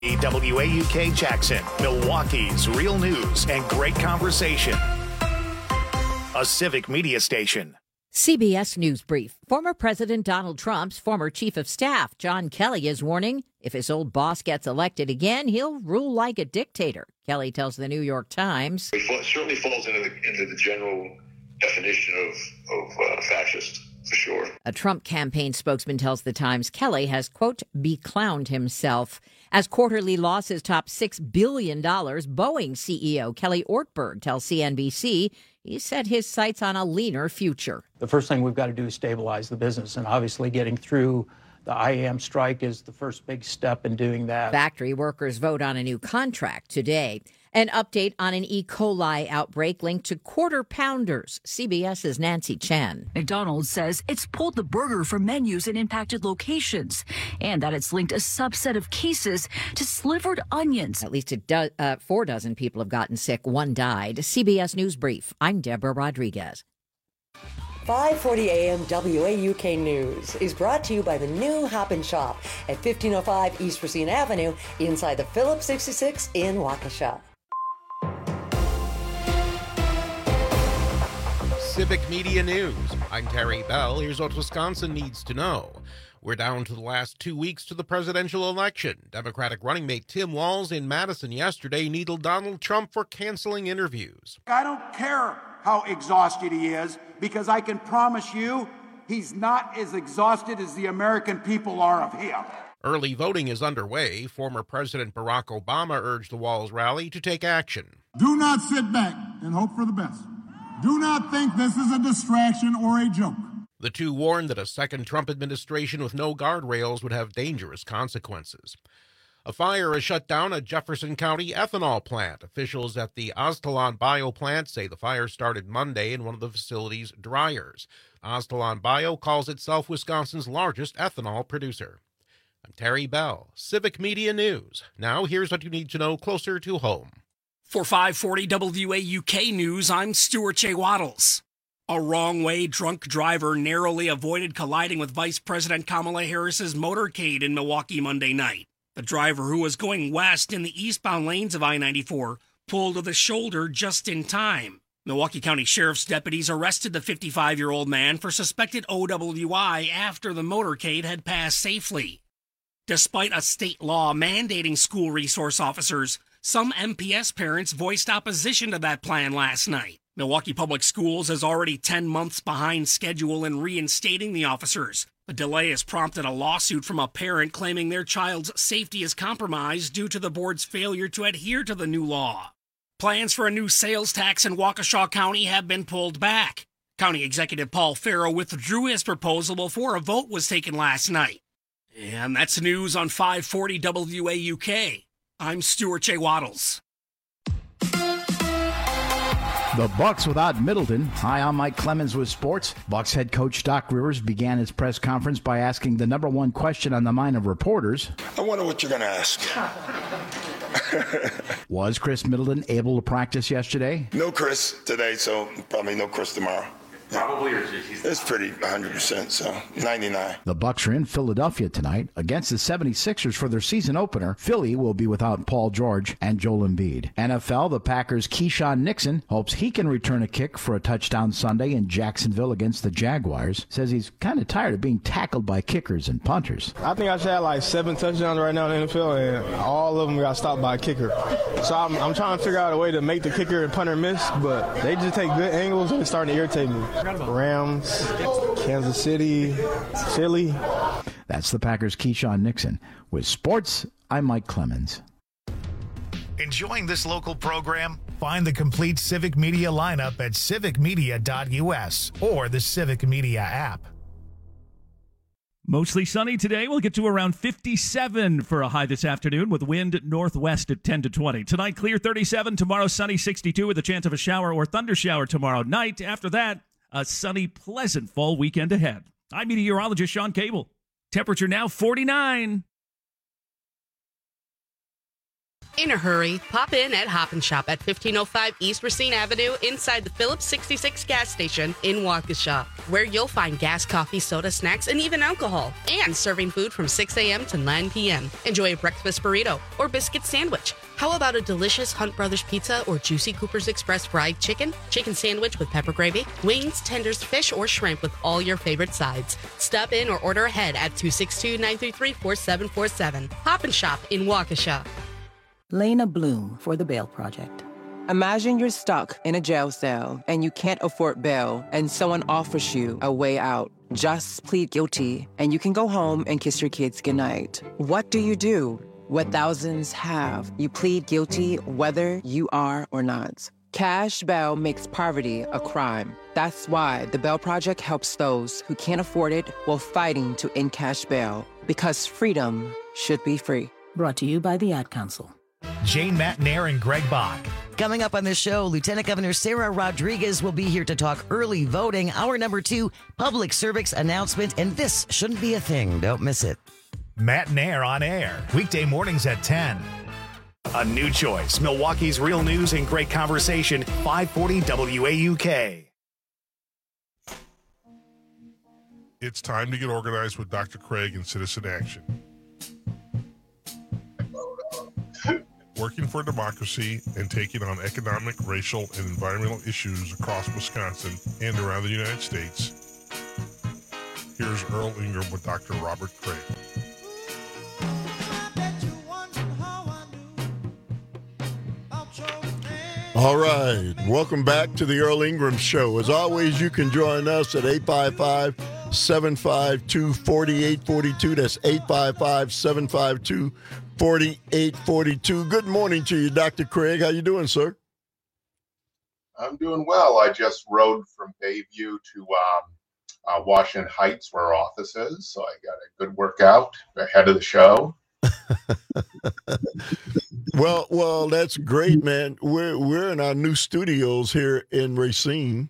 WAUK Jackson, Milwaukee's real news and great conversation. A civic media station. CBS News Brief. Former President Donald Trump's former chief of staff, John Kelly, is warning if his old boss gets elected again, he'll rule like a dictator. Kelly tells the New York Times. It certainly falls into the general definition of fascist, for sure. A Trump campaign spokesman tells the Times Kelly has, quote, beclowned himself. As quarterly losses top $6 billion, Boeing CEO Kelly Ortberg tells CNBC he set his sights on a leaner future. The first thing we've got to do is stabilize the business, and obviously getting through the IAM strike is the first big step in doing that. Factory workers vote on a new contract today. An update on an E. coli outbreak linked to Quarter Pounders. CBS's Nancy Chen. McDonald's says it's pulled the burger from menus in impacted locations and that it's linked a subset of cases to slivered onions. At least 4 dozen people have gotten sick. 1 died. CBS News Brief. I'm Deborah Rodriguez. 540 AM WAUK News is brought to you by the new Hop and Shop at 1505 East Racine Avenue inside the Phillips 66 in Waukesha. Civic Media News. I'm Terry Bell. Here's what Wisconsin needs to know. We're down to the last 2 weeks to the presidential election. Democratic running mate Tim Walz in Madison yesterday needled Donald Trump for canceling interviews. I don't care how exhausted he is, because I can promise you he's not as exhausted as the American people are of him. Early voting is underway. Former President Barack Obama urged the Walz rally to take action. Do not sit back and hope for the best. Do not think this is a distraction or a joke. The two warned that a second Trump administration with no guardrails would have dangerous consequences. A fire has shut down a Jefferson County ethanol plant. Officials at the Aztalan Bio plant say the fire started Monday in one of the facility's dryers. Aztalan Bio calls itself Wisconsin's largest ethanol producer. I'm Terry Bell, Civic Media News. Now here's what you need to know closer to home. For 540 WAUK News, I'm Stuart J. Waddles. A wrong-way drunk driver narrowly avoided colliding with Vice President Kamala Harris's motorcade in Milwaukee Monday night. The driver, who was going west in the eastbound lanes of I-94, pulled to the shoulder just in time. Milwaukee County Sheriff's deputies arrested the 55-year-old man for suspected OWI after the motorcade had passed safely. Despite a state law mandating school resource officers, some MPS parents voiced opposition to that plan last night. Milwaukee Public Schools is already 10 months behind schedule in reinstating the officers. The delay has prompted a lawsuit from a parent claiming their child's safety is compromised due to the board's failure to adhere to the new law. Plans for a new sales tax in Waukesha County have been pulled back. County Executive Paul Farrow withdrew his proposal before a vote was taken last night. And that's news on 540 WAUK. I'm Stuart J. Waddles. The Bucs without Middleton. Hi, I'm Mike Clemens with sports. Bucs head coach Doc Rivers began his press conference by asking the number one question on the mind of reporters. I wonder what you're going to ask. Was Chris Middleton able to practice yesterday? No Chris today, so probably no Chris tomorrow. Probably, or it's pretty 100%, so 99. The Bucs are in Philadelphia tonight against the 76ers for their season opener. Philly will be without Paul George and Joel Embiid. NFL, the Packers' Keyshawn Nixon hopes he can return a kick for a touchdown Sunday in Jacksonville against the Jaguars. Says he's kind of tired of being tackled by kickers and punters. I think I should have like 7 touchdowns right now in the NFL, and all of them got stopped by a kicker. So I'm trying to figure out a way to make the kicker and punter miss, but they just take good angles and it's starting to irritate me. Rams, Kansas City, Philly. That's the Packers' Keyshawn Nixon. With sports, I'm Mike Clemens. Enjoying this local program? Find the complete Civic Media lineup at civicmedia.us or the Civic Media app. Mostly sunny today. We'll get to around 57 for a high this afternoon with wind northwest at 10 to 20. Tonight, clear 37. Tomorrow, sunny 62 with a chance of a shower or thunder shower tomorrow night. After that, a sunny, pleasant fall weekend ahead. I'm meteorologist Sean Cable. Temperature now 49. In a hurry, pop in at Hop & Shop at 1505 East Racine Avenue inside the Phillips 66 gas station in Waukesha, where you'll find gas, coffee, soda, snacks, and even alcohol, and serving food from 6 a.m. to 9 p.m. Enjoy a breakfast burrito or biscuit sandwich. How about a delicious Hunt Brothers pizza or juicy Cooper's Express fried chicken sandwich with pepper gravy, wings, tenders, fish, or shrimp with all your favorite sides? Stop in or order ahead at 262-933-4747. Hop & Shop in Waukesha. Lena Bloom for the Bail Project. Imagine you're stuck in a jail cell and you can't afford bail and someone offers you a way out. Just plead guilty and you can go home and kiss your kids goodnight. What do? What thousands have. You plead guilty whether you are or not. Cash bail makes poverty a crime. That's why the Bail Project helps those who can't afford it while fighting to end cash bail. Because freedom should be free. Brought to you by the Ad Council. Jane Matnair and Greg Bach. Coming up on the show, Lieutenant Governor Sarah Rodriguez will be here to talk early voting. Hour number 2, public service announcement, and this shouldn't be a thing. Don't miss it. Matnair on air, weekday mornings at 10. A new choice, Milwaukee's real news and great conversation, 540 WAUK. It's time to get organized with Dr. Craig and Citizen Action. Working for democracy and taking on economic, racial, and environmental issues across Wisconsin and around the United States. Here's Earl Ingram with Dr. Robert Craig. All right, welcome back to the Earl Ingram Show. As always, you can join us at 855-752-4842. That's 855-752-4842. Good morning to you, Dr. Craig. How you doing, sir? I'm doing well. I just rode from Bayview to Washington Heights, where our office is, so I got a good workout ahead of the show. Well, that's great, man. We're in our new studios here in Racine.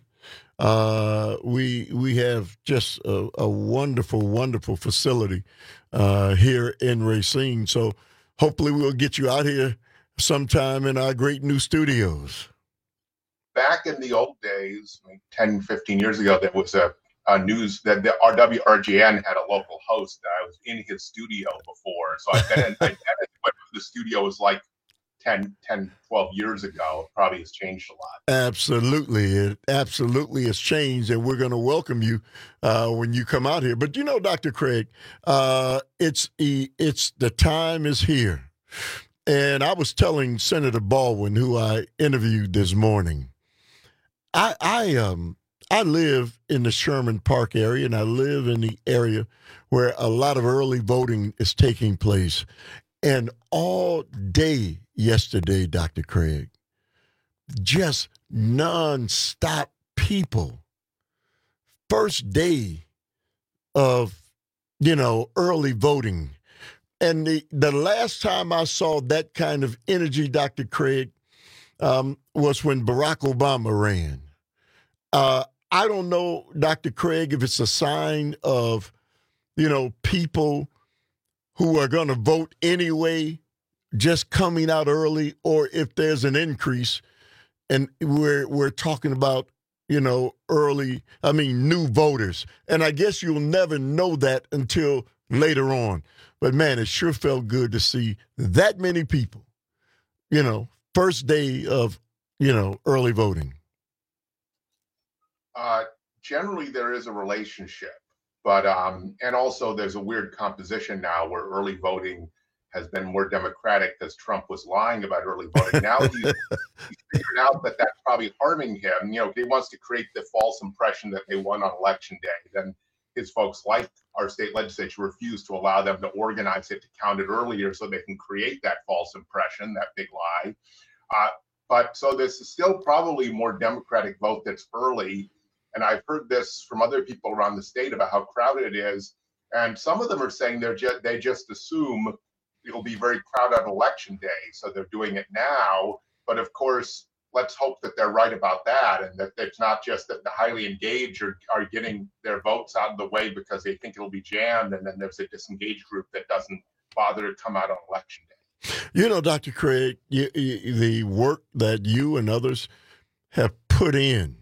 We have just a wonderful facility here in Racine. So hopefully we'll get you out here sometime in our great new studios. Back in the old days, 10, 15 years ago, there was a news that the WRGN had a local host. I was in his studio before, so I've been in what the studio was like 10, 12 years ago. It probably has changed a lot. Absolutely. It absolutely has changed, and we're going to welcome you when you come out here. But you know, Dr. Craig, it's the time is here. And I was telling Senator Baldwin, who I interviewed this morning, I live in the Sherman Park area, and I live in the area where a lot of early voting is taking place. And all day yesterday, Dr. Craig, just nonstop people. First day of, early voting. And the last time I saw that kind of energy, Dr. Craig, was when Barack Obama ran. I don't know, Dr. Craig, if it's a sign of, people who are going to vote anyway, just coming out early, or if there's an increase. And we're talking about, new voters. And I guess you'll never know that until later on. But, man, it sure felt good to see that many people, first day of, early voting. Generally, there is a relationship, but and also there's a weird composition now where early voting has been more democratic because Trump was lying about early voting. Now he's figured out that that's probably harming him. He wants to create the false impression that they won on election day. Then his folks, like our state legislature, refuse to allow them to organize it to count it earlier so they can create that false impression, that big lie. But so this is still probably more democratic vote that's early. And I've heard this from other people around the state about how crowded it is. And some of them are saying they just assume it'll be very crowded on election day. So they're doing it now. But of course, let's hope that they're right about that. And that it's not just that the highly engaged are getting their votes out of the way because they think it'll be jammed. And then there's a disengaged group that doesn't bother to come out on election day. You know, Dr. Craig, the work that you and others have put in,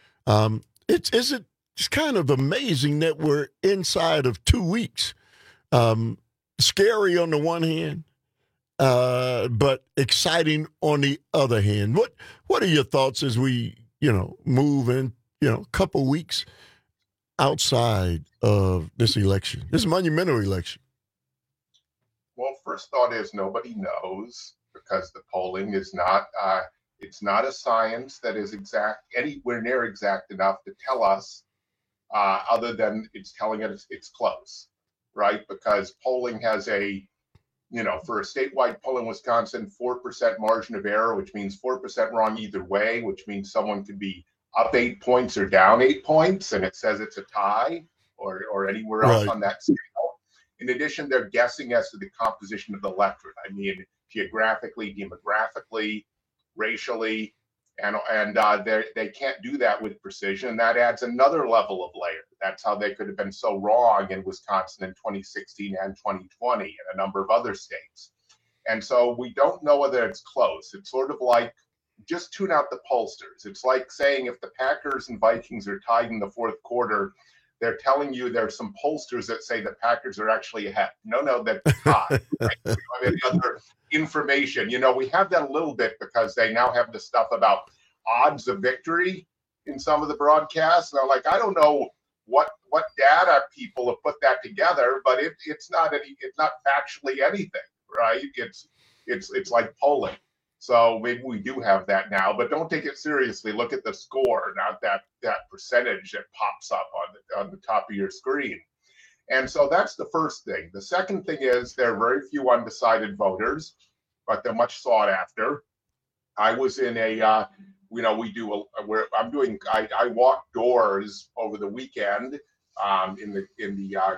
it's kind of amazing that we're inside of 2 weeks. Scary on the one hand, but exciting on the other hand. What are your thoughts as we, move in, a couple weeks outside of this election, this monumental election? Well, first thought is nobody knows, because the polling is not, it's not a science that is anywhere near exact enough to tell us, other than it's telling us it's close, right? Because polling has for a statewide poll in Wisconsin, 4% margin of error, which means 4% wrong either way, which means someone could be up 8 points or down 8 points, and it says it's a tie or anywhere else on that scale. In addition, they're guessing as to the composition of the electorate. I mean, geographically, demographically, racially, and they can't do that with precision. That adds another level of layer. That's how they could have been so wrong in Wisconsin in 2016 and 2020 and a number of other states. And so we don't know whether it's close. It's sort of like, just tune out the pollsters. It's like saying if the Packers and Vikings are tied in the fourth quarter, they're telling you there's some pollsters that say the Packers are actually ahead. No, that's tied. Right? We don't have any other information. We have that a little bit because they now have the stuff about odds of victory in some of the broadcasts. And I'm like, I don't know what data people have put that together, but it's not factually anything, right? It's like polling. So maybe we do have that now, but don't take it seriously. Look at the score, not that percentage that pops up on the top of your screen. And so that's the first thing. The second thing is there are very few undecided voters, but they're much sought after. I was in I walked doors over the weekend in the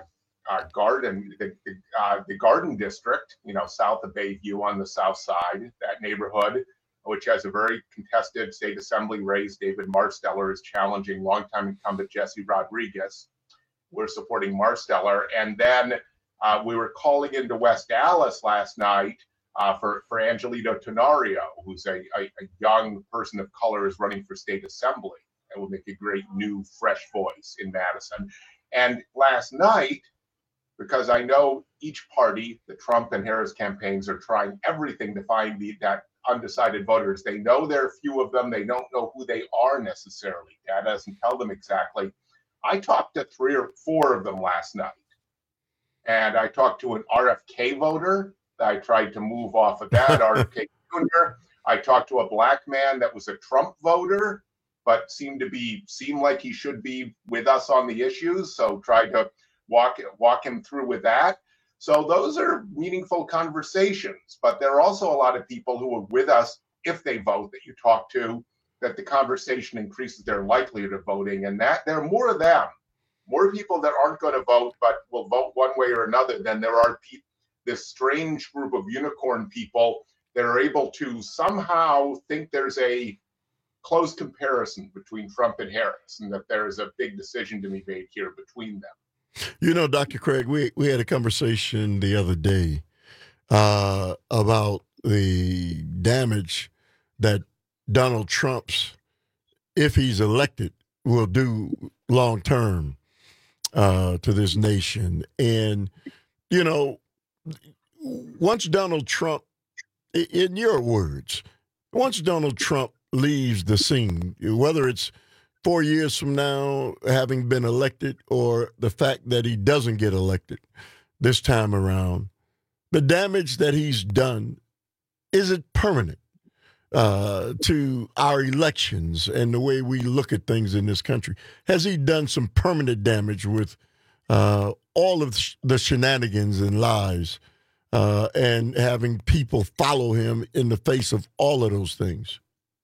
garden district, south of Bayview on the south side, that neighborhood, which has a very contested state assembly race. David Marsteller is challenging longtime incumbent Jesse Rodriguez. We're supporting Marsteller. And then we were calling into West Allis last night for Angelito Tenario, who's a young person of color, is running for state assembly and will make a great new, fresh voice in Madison. And last night, because I know each party, the Trump and Harris campaigns, are trying everything to find that undecided voters. They know there are few of them. They don't know who they are necessarily. Data doesn't tell them exactly. I talked to 3 or 4 of them last night. And I talked to an RFK voter. I tried to move off of that, RFK Jr. I talked to a black man that was a Trump voter, but seemed like he should be with us on the issues. So tried to walk him through with that. So those are meaningful conversations, but there are also a lot of people who are with us if they vote that you talk to, that the conversation increases their likelihood of voting, and that there are more of them, more people that aren't going to vote but will vote one way or another than there are this strange group of unicorn people that are able to somehow think there's a close comparison between Trump and Harris, and that there is a big decision to be made here between them. Dr. Craig, we had a conversation the other day about the damage that Donald Trump's, if he's elected, will do long term to this nation. And, once Donald Trump, in your words, once Donald Trump leaves the scene, whether it's 4 years from now, having been elected, or the fact that he doesn't get elected this time around, the damage that he's done, is it permanent to our elections and the way we look at things in this country? Has he done some permanent damage with all of the shenanigans and lies and having people follow him in the face of all of those things?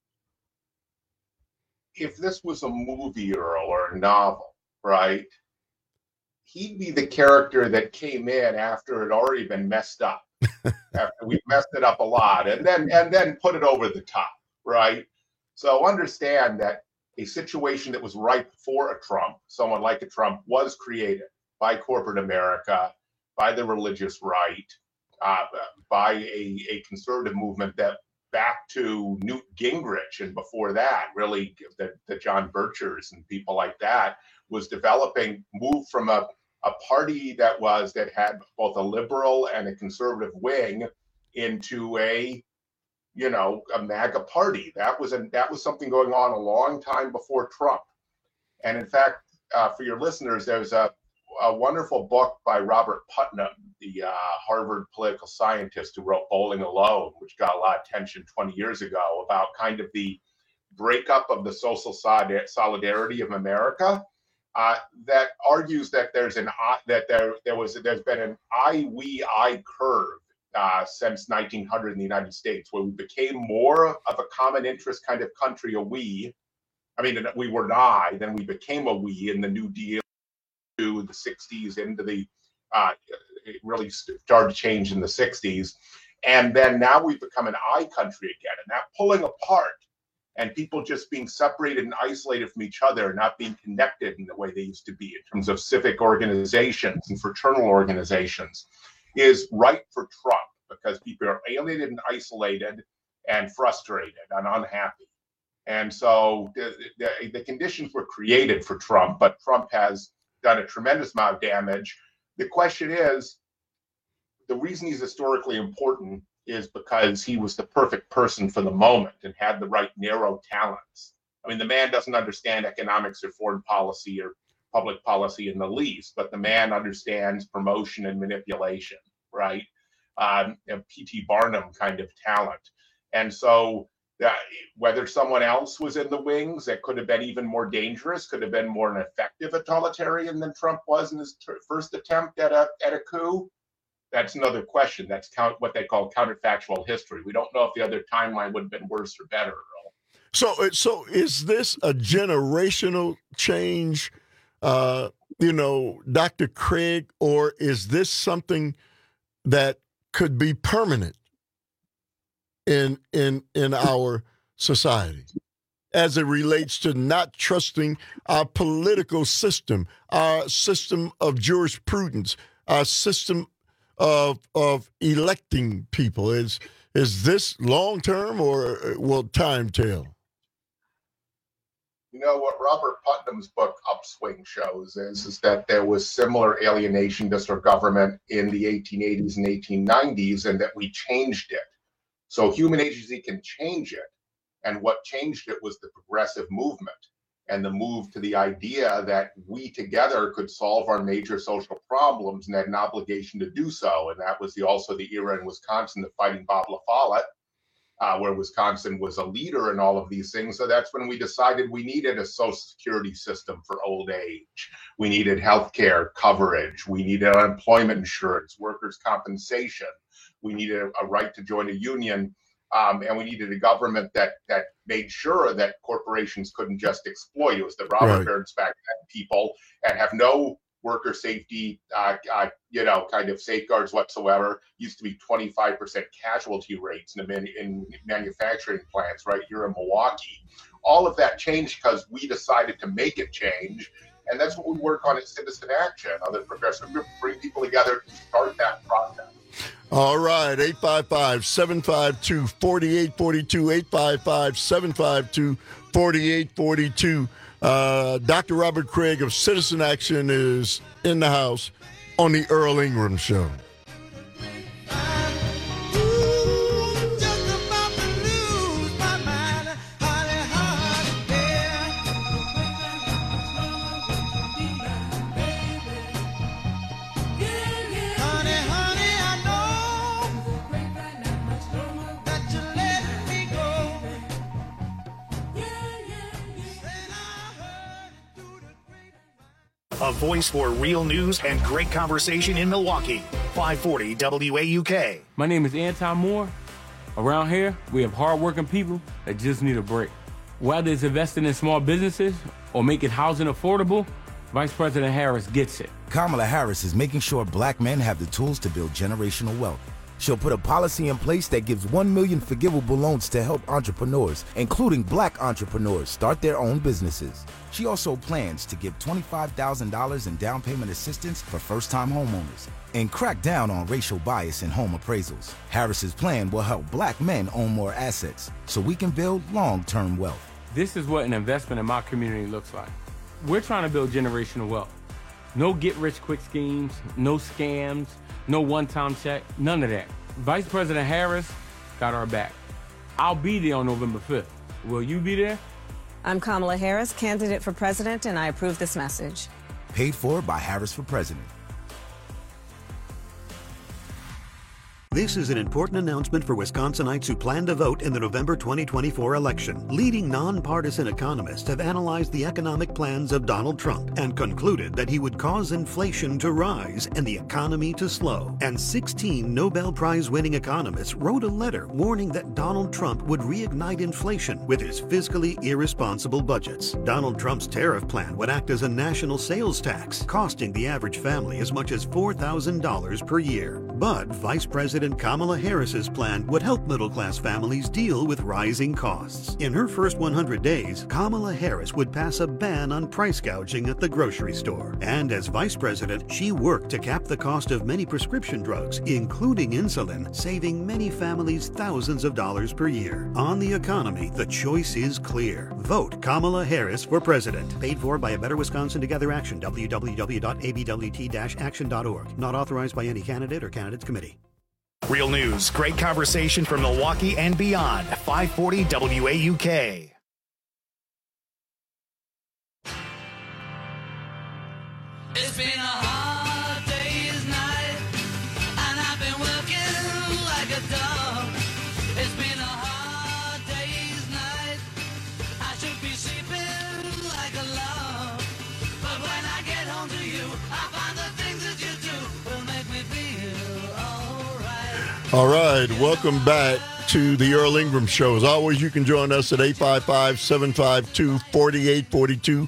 If this was a movie, Earl, or a novel, right, he'd be the character that came in after it had already been messed up, after we messed it up a lot, and then put it over the top, right? So understand that a situation that was ripe for a Trump, someone like a Trump, was created by corporate America, by the religious right, by a conservative movement that back to Newt Gingrich and before that, really the John Birchers and people like that, was developing, moved from a party that had both a liberal and a conservative wing into a MAGA party. That was something going on a long time before Trump. And in fact, for your listeners, there's a wonderful book by Robert Putnam, the Harvard political scientist who wrote Bowling Alone, which got a lot of attention 20 years ago, about kind of the breakup of the social solidarity of America. That argues that there's been an I curve since 1900 in the United States, where we became more of a common interest kind of country, we were an I, then we became a we in the New Deal, to the 60s, into the it really started to change in the 60s, and then now we've become an I country again, and that pulling apart and people just being separated and isolated from each other, not being connected in the way they used to be in terms of civic organizations and fraternal organizations, is ripe for Trump, because people are alienated and isolated and frustrated and unhappy. And so the conditions were created for Trump, but Trump has done a tremendous amount of damage. The question is, the reason he's historically important is because he was the perfect person for the moment and had the right narrow talents. I mean, the man doesn't understand economics or foreign policy or public policy in the least, but the man understands promotion and manipulation, right? P.T. Barnum kind of talent. And so whether someone else was in the wings that could have been even more dangerous, could have been more an effective totalitarian than Trump was in his first attempt at a coup, that's another question. That's what they call counterfactual history. We don't know if the other timeline would have been worse or better, Earl. So is this a generational change, Dr. Craig, or is this something that could be permanent in our society as it relates to not trusting our political system, our system of jurisprudence, our system of electing people? Is this long term, or will time tell? You know, what Robert Putnam's book Upswing shows is that there was similar alienation to our government in the 1880s and 1890s, and that we changed it. So human agency can change it. And what changed it was the progressive movement and the move to the idea that we together could solve our major social problems and had an obligation to do so. And that was also the era in Wisconsin of fighting Bob La Follette, where Wisconsin was a leader in all of these things. So that's when we decided we needed a social security system for old age. We needed health care coverage. We needed unemployment insurance, workers' compensation. We needed a right to join a union. And we needed a government that made sure that corporations couldn't just exploit. It was the robber barons back then, people, and have no worker safety, kind of safeguards whatsoever. Used to be 25% casualty rates in manufacturing plants right here in Milwaukee. All of that changed because we decided to make it change. And that's what we work on at Citizen Action. Other progressive groups bring people together to start that process. All right, 855-752-4842, 855-752-4842. Dr. Robert Craig of Citizen Action is in the house on the Earl Ingram Show. A voice for real news and great conversation in Milwaukee. 540 WAUK. My name is Anton Moore. Around here, we have hardworking people that just need a break. Whether it's investing in small businesses or making housing affordable, Vice President Harris gets it. Kamala Harris is making sure black men have the tools to build generational wealth. She'll put a policy in place that gives 1 million forgivable loans to help entrepreneurs, including Black entrepreneurs, start their own businesses. She also plans to give $25,000 in down payment assistance for first-time homeowners and crack down on racial bias in home appraisals. Harris's plan will help Black men own more assets so we can build long-term wealth. This is what an investment in my community looks like. We're trying to build generational wealth. No get-rich-quick schemes, no scams, no one-time check, none of that. Vice President Harris got our back. I'll be there on November 5th. Will you be there? I'm Kamala Harris, candidate for president, and I approve this message. Paid for by Harris for President. This is an important announcement for Wisconsinites who plan to vote in the November 2024 election. Leading nonpartisan economists have analyzed the economic plans of Donald Trump and concluded that he would cause inflation to rise and the economy to slow. And 16 Nobel Prize-winning economists wrote a letter warning that Donald Trump would reignite inflation with his fiscally irresponsible budgets. Donald Trump's tariff plan would act as a national sales tax, costing the average family as much as $4,000 per year. But Vice President Kamala Harris's plan would help middle-class families deal with rising costs. In her first 100 days, Kamala Harris would pass a ban on price gouging at the grocery store. And as vice president, she worked to cap the cost of many prescription drugs, including insulin, saving many families thousands of dollars per year. On the economy, the choice is clear. Vote Kamala Harris for president. Paid for by A Better Wisconsin Together Action, www.abwt-action.org. Not authorized by any candidate or candidates committee. Real news, great conversation from Milwaukee and beyond. 540 WAUK. It's been a hard day's night, and I've been working like a dog. It's been a hard day's night, I should be sleeping like a log. But when I get home to you, I find the things that you do will make me feel alright. All right, welcome back to the Earl Ingram Show. As always, you can join us at 855-752-4842,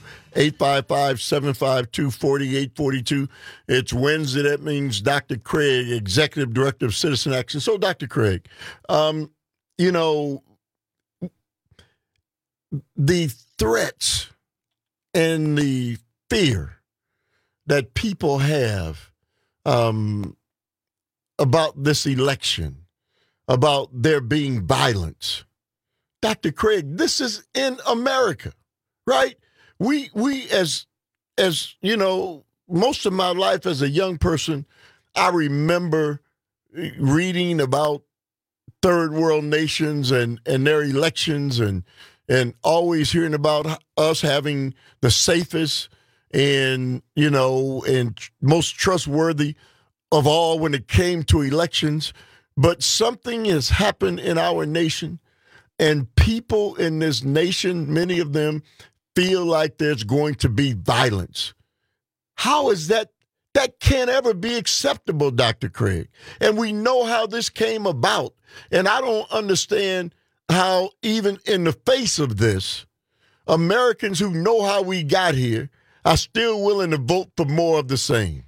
855-752-4842. It's Wednesday. That means Dr. Craig, Executive Director of Citizen Action. So, Dr. Craig, you know, the threats and the fear that people have about this election, about there being violence. Dr. Craig, this is in America, right? We as you know, most of my life as a young person, I remember reading about third world nations and their elections and always hearing about us having the safest and, you know, and most trustworthy of all when it came to elections. But something has happened in our nation, and people in this nation, many of them, feel like there's going to be violence. How is that? That can't ever be acceptable, Dr. Craig. And we know how this came about. And I don't understand how, even in the face of this, Americans who know how we got here are still willing to vote for more of the same.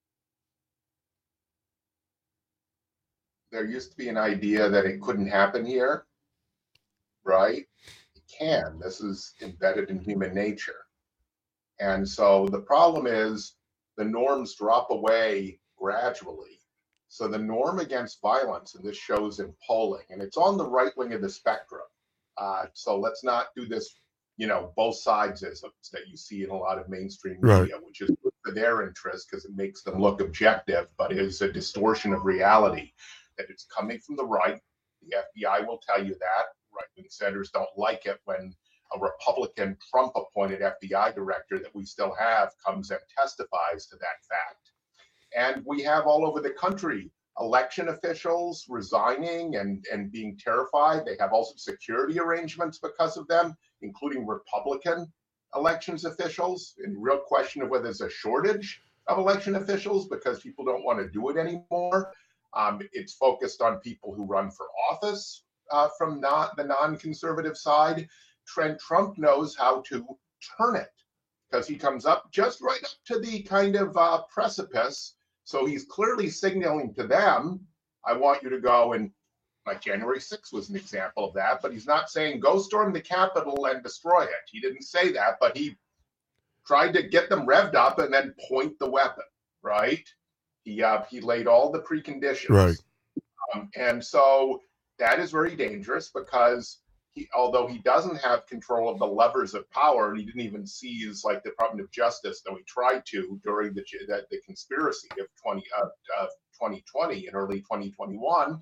There used to be an idea that it couldn't happen here, right? It can. This is embedded in human nature. And so the problem is the norms drop away gradually. So the norm against violence, and this shows in polling, and it's on the right wing of the spectrum. So let's not do this, you know, both sidesisms that you see in a lot of mainstream media, which is good for their interest because it makes them look objective, but is a distortion of reality. That it's coming from the right. The FBI will tell you that. Right-wing senators don't like it when a Republican Trump-appointed FBI director that we still have comes and testifies to that fact. And we have all over the country election officials resigning and being terrified. They have also security arrangements because of them, including Republican elections officials. And real question of whether there's a shortage of election officials because people don't want to do it anymore. It's focused on people who run for office from the non-conservative side. Trump knows how to turn it because he comes up just right up to the kind of precipice. So he's clearly signaling to them, I want you to go and, like January 6th was an example of that, but he's not saying go storm the Capitol and destroy it. He didn't say that, but he tried to get them revved up and then point the weapon, right? He laid all the preconditions. Right. And so that is very dangerous because although he doesn't have control of the levers of power, and he didn't even seize like the Department of Justice, though he tried to during the conspiracy of 2020 and early 2021,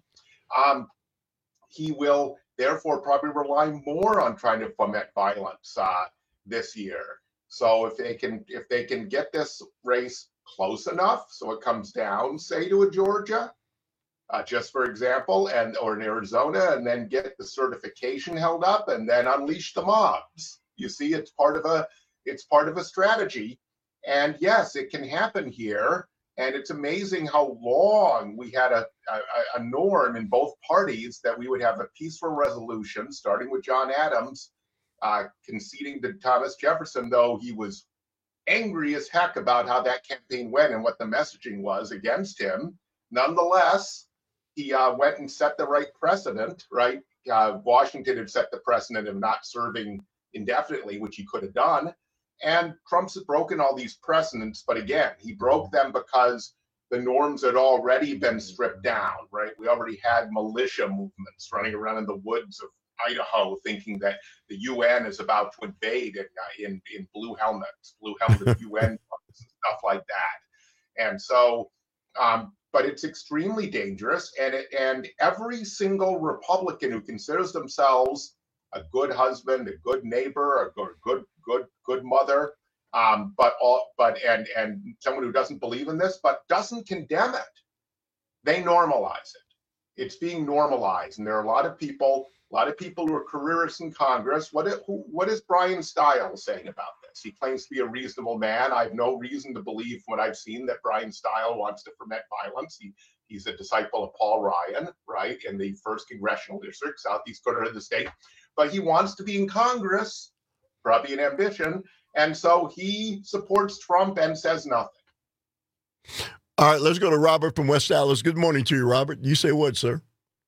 he will therefore probably rely more on trying to foment violence this year. So if they can get this race close enough, so it comes down, say, to a Georgia, just for example, or in Arizona, and then get the certification held up, and then unleash the mobs. You see, it's part of a strategy, and yes, it can happen here. And it's amazing how long we had a norm in both parties that we would have a peaceful resolution, starting with John Adams conceding to Thomas Jefferson, though he was angry as heck about how that campaign went and what the messaging was against him. Nonetheless, he went and set the right precedent, right? Washington had set the precedent of not serving indefinitely, which he could have done. And Trump's broken all these precedents, but again, he broke them because the norms had already been stripped down, right? We already had militia movements running around in the woods of Idaho thinking that the UN is about to invade in blue helmets UN and stuff like that. And so, but it's extremely dangerous. And every single Republican who considers themselves a good husband, a good neighbor, a good mother, and someone who doesn't believe in this, but doesn't condemn it. They normalize it. It's being normalized, and there are a lot of people who are careerists in Congress. What is Brian Stiles saying about this? He claims to be a reasonable man. I have no reason to believe from what I've seen that Brian Stiles wants to foment violence. He's a disciple of Paul Ryan, right, in the 1st Congressional District, Southeast corner of the state. But he wants to be in Congress, probably an ambition, and so he supports Trump and says nothing. All right, let's go to Robert from West Dallas. Good morning to you, Robert. You say what, sir?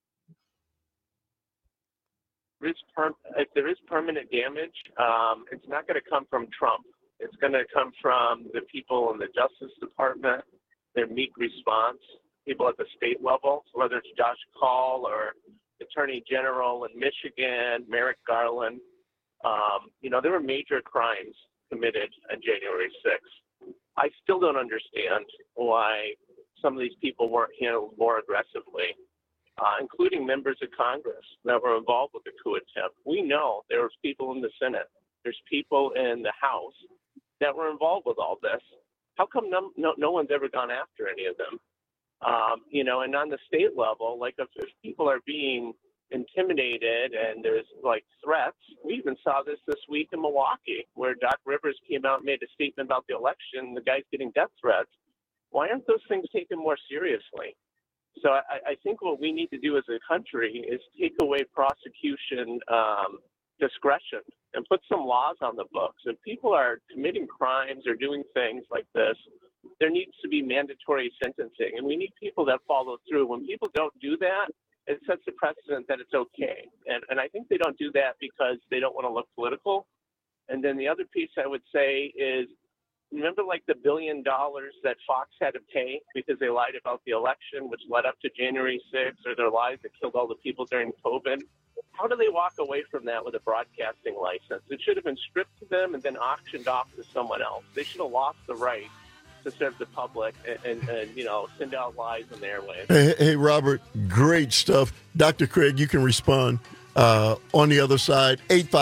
If there is permanent damage, it's not going to come from Trump. It's going to come from the people in the Justice Department, their meek response, people at the state level, whether it's Josh Kaul or Attorney General in Michigan, Merrick Garland. There were major crimes committed on January 6th. I still don't understand why some of these people weren't handled more aggressively, including members of Congress that were involved with the coup attempt. We know there was people in the Senate, there's people in the House that were involved with all this. How come no one's ever gone after any of them? And on the state level, like if people are being intimidated and there's like threats, we even saw this week in Milwaukee where Doc Rivers came out and made a statement about the election, the guy's getting death threats. Why aren't those things taken more seriously? So I think what we need to do as a country is take away prosecution discretion and put some laws on the books. If people are committing crimes or doing things like this, there needs to be mandatory sentencing, and we need people that follow through. When people don't do that, it sets a precedent that it's okay. And I think they don't do that because they don't want to look political. And then the other piece I would say is, remember like the $1 billion that Fox had to pay because they lied about the election, which led up to January 6th, or their lies that killed all the people during COVID? How do they walk away from that with a broadcasting license? It should have been stripped to them and then auctioned off to someone else. They should have lost the right to serve the public and send out lies on the airwaves. Hey, Robert, great stuff. Dr. Craig, you can respond on the other side,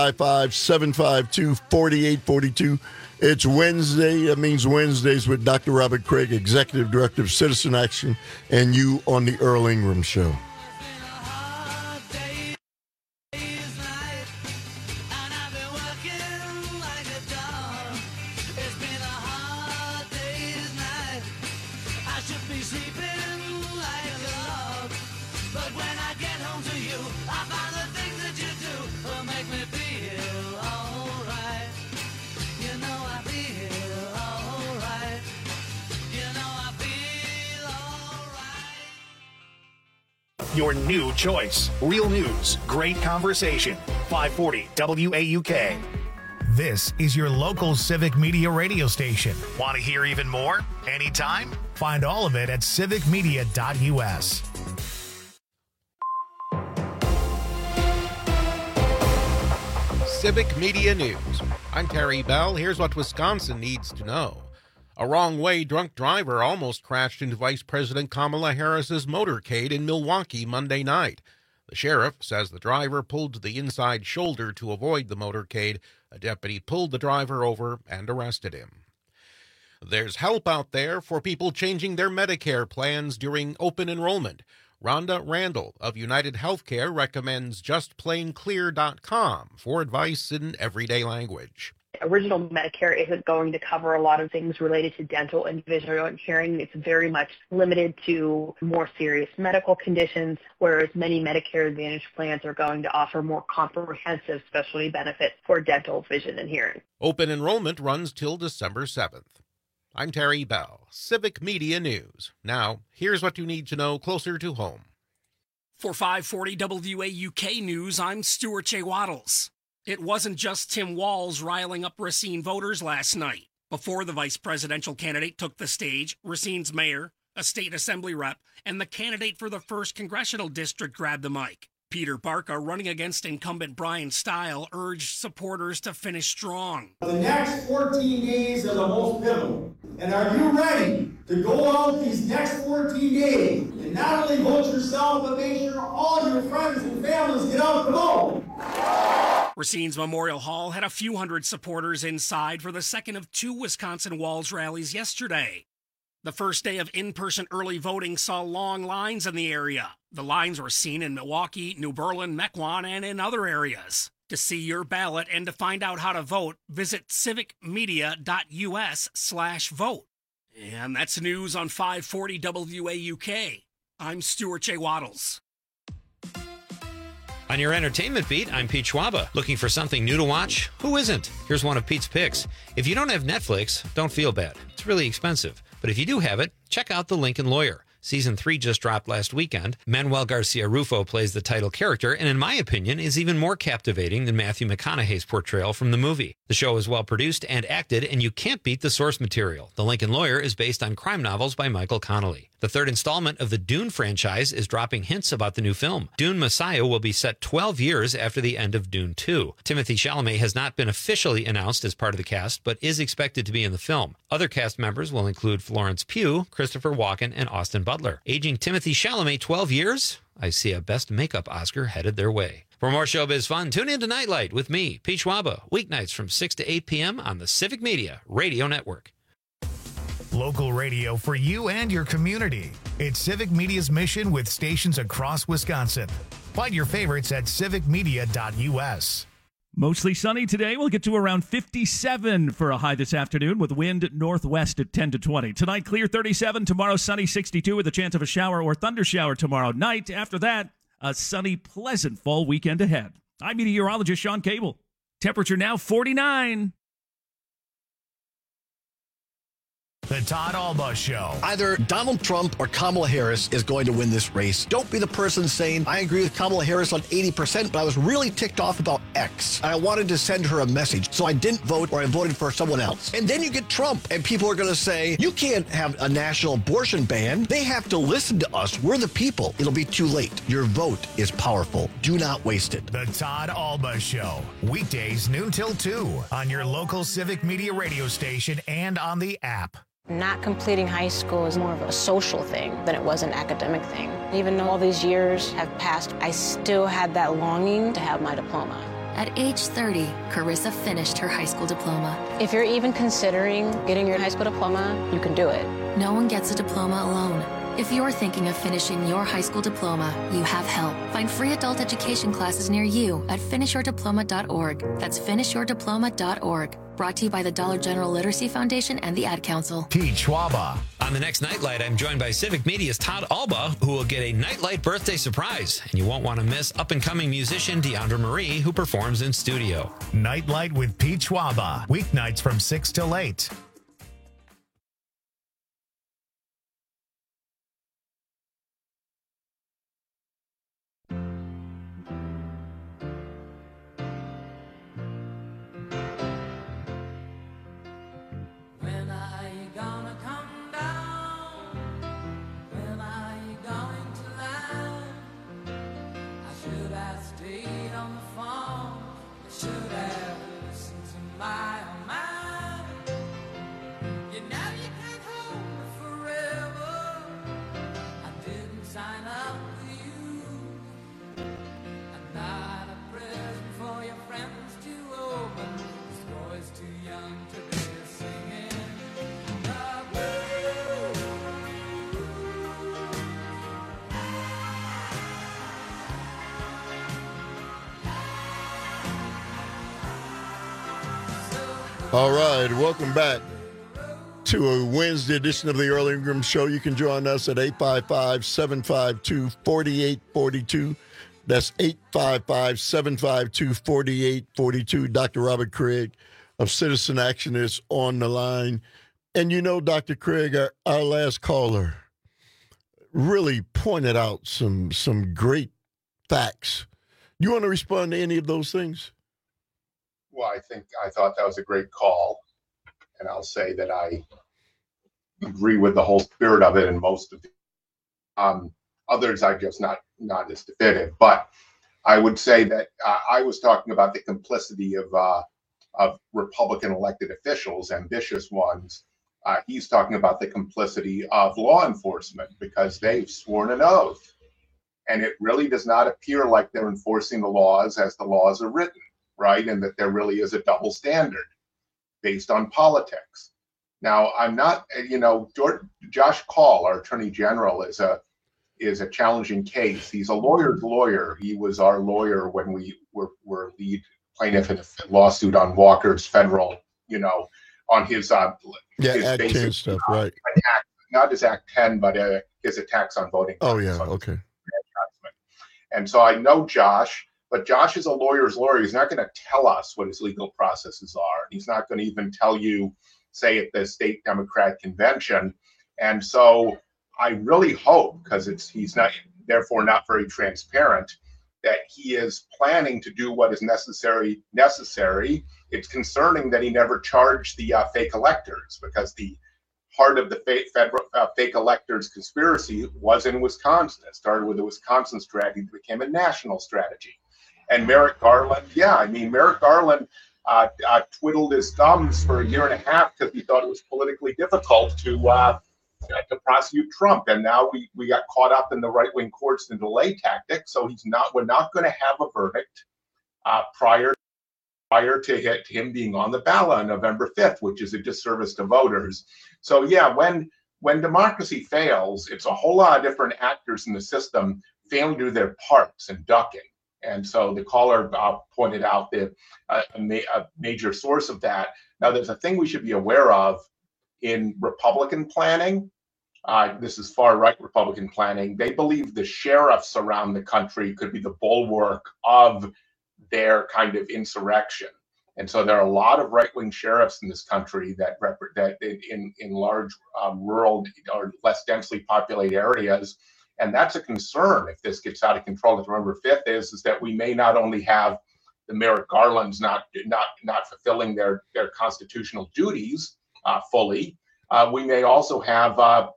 855-752-4842. It's Wednesday. That means Wednesdays with Dr. Robert Craig, Executive Director of Citizen Action, and you on the Earl Ingram Show. your new choice. Real news, great conversation. 540 WAUK. This is your local Civic Media radio station. Want to hear even more? Anytime? Find all of it at civicmedia.us. Civic Media News. I'm Terry Bell. Here's what Wisconsin needs to know. A wrong-way drunk driver almost crashed into Vice President Kamala Harris's motorcade in Milwaukee Monday night. The sheriff says the driver pulled to the inside shoulder to avoid the motorcade. A deputy pulled the driver over and arrested him. There's help out there for people changing their Medicare plans during open enrollment. Rhonda Randall of United Healthcare recommends justplainclear.com for advice in everyday language. Original Medicare isn't going to cover a lot of things related to dental and visual and hearing. It's very much limited to more serious medical conditions, whereas many Medicare Advantage plans are going to offer more comprehensive specialty benefits for dental, vision, and hearing. Open enrollment runs till December 7th. I'm Terry Bell, Civic Media News. Now, here's what you need to know closer to home. For 540 WAUK News, I'm Stuart J. Waddles. It wasn't just Tim Walz riling up Racine voters last night. Before the vice presidential candidate took the stage, Racine's mayor, a state assembly rep, and the candidate for the 1st Congressional District grabbed the mic. Peter Barca, running against incumbent Brian Stile, urged supporters to finish strong. The next 14 days are the most pivotal. And are you ready to go out these next 14 days and not only vote yourself, but make sure all your friends and families get out to vote? Racine's Memorial Hall had a few hundred supporters inside for the second of 2 Wisconsin Walz rallies yesterday. The first day of in-person early voting saw long lines in the area. The lines were seen in Milwaukee, New Berlin, Mequon, and in other areas. To see your ballot and to find out how to vote, visit civicmedia.us/vote. And that's news on 540 WAUK. I'm Stuart J. Waddles. On your entertainment beat, I'm Pete Schwaba. Looking for something new to watch? Who isn't? Here's one of Pete's picks. If you don't have Netflix, don't feel bad. It's really expensive. But if you do have it, check out The Lincoln Lawyer. Season 3 just dropped last weekend. Manuel Garcia Rufo plays the title character, and in my opinion, is even more captivating than Matthew McConaughey's portrayal from the movie. The show is well produced and acted, and you can't beat the source material. The Lincoln Lawyer is based on crime novels by Michael Connelly. The 3rd installment of the Dune franchise is dropping hints about the new film. Dune Messiah will be set 12 years after the end of Dune 2. Timothée Chalamet has not been officially announced as part of the cast, but is expected to be in the film. Other cast members will include Florence Pugh, Christopher Walken, and Austin Butler. Aging Timothée Chalamet 12 years? I see a Best Makeup Oscar headed their way. For more showbiz fun, tune in to Nightlight with me, Pete Schwaba, weeknights from 6 to 8 p.m. on the Civic Media Radio Network. Local radio for you and your community. It's Civic Media's mission with stations across Wisconsin. Find your favorites at civicmedia.us. Mostly sunny today. We'll get to around 57 for a high this afternoon with wind northwest at 10 to 20. Tonight, clear 37. Tomorrow, sunny 62 with a chance of a shower or thunder shower tomorrow night. After that, a sunny, pleasant fall weekend ahead. I'm meteorologist Sean Cable. Temperature now 49. The Todd Alba Show. Either Donald Trump or Kamala Harris is going to win this race. Don't be the person saying, I agree with Kamala Harris on 80%, but I was really ticked off about X. And I wanted to send her a message, so I didn't vote or I voted for someone else. And then you get Trump, and people are going to say, you can't have a national abortion ban. They have to listen to us. We're the people. It'll be too late. Your vote is powerful. Do not waste it. The Todd Alba Show. Weekdays noon till 2 on your local Civic Media radio station and on the app. Not completing high school is more of a social thing than it was an academic thing. Even though all these years have passed, I still had that longing to have my diploma. At age 30, Carissa finished her high school diploma. If you're even considering getting your high school diploma, you can do it. No one gets a diploma alone. If you're thinking of finishing your high school diploma, you have help. Find free adult education classes near you at finishyourdiploma.org. That's finishyourdiploma.org. Brought to you by the Dollar General Literacy Foundation and the Ad Council. Pete Schwaba. On the next Nightlight, I'm joined by Civic Media's Todd Alba, who will get a Nightlight birthday surprise. And you won't want to miss up-and-coming musician Deandra Marie, who performs in studio. Nightlight with Pete Schwaba. Weeknights from 6 till 8. All right, welcome back to a Wednesday edition of the Earl Ingram Show. You can join us at 855-752-4842. That's 855-752-4842. Dr. Robert Craig of Citizen Action is on the line. And you know, Dr. Craig, our last caller really pointed out some great facts. You want to respond to any of those things? Well, I thought that was a great call. And I'll say that I agree with the whole spirit of it, and most of the others I just not as definitive. But I would say that I was talking about the complicity of Republican elected officials, ambitious ones. He's talking about the complicity of law enforcement because they've sworn an oath, and it really does not appear like they're enforcing the laws as the laws are written, right? And that there really is a double standard based on politics. Now, I'm not, Josh Kaul, our Attorney General, is a challenging case. He's a lawyer's lawyer. He was our lawyer when we were lead plaintiff in a lawsuit on Walker's federal, on his Act basic 10 stuff, right? Attack, not his Act 10, but his attacks on voting. Oh, yeah, okay. And so I know Josh. But Josh is a lawyer's lawyer. He's not going to tell us what his legal processes are. He's not going to even tell you, say, at the state Democrat convention. And so I really hope, because he's not, therefore not very transparent, that he is planning to do what is necessary. It's concerning that he never charged the fake electors, because the heart of the fake electors conspiracy was in Wisconsin. It started with the Wisconsin strategy that became a national strategy. And Merrick Garland, Merrick Garland twiddled his thumbs for a year and a half because he thought it was politically difficult to prosecute Trump. And now we got caught up in the right-wing courts and delay tactics. So we're not going to have a verdict prior to him being on the ballot on November 5th, which is a disservice to voters. So yeah, when democracy fails, it's a whole lot of different actors in the system failing to do their parts and ducking. And so the caller pointed out that a major source of that. Now, there's a thing we should be aware of in Republican planning. This is far-right Republican planning. They believe the sheriffs around the country could be the bulwark of their kind of insurrection. And so there are a lot of right-wing sheriffs in this country that in large rural or less densely populated areas. And that's a concern if this gets out of control. November 5th is that we may not only have the Merrick Garlands not fulfilling their constitutional duties fully, we may also have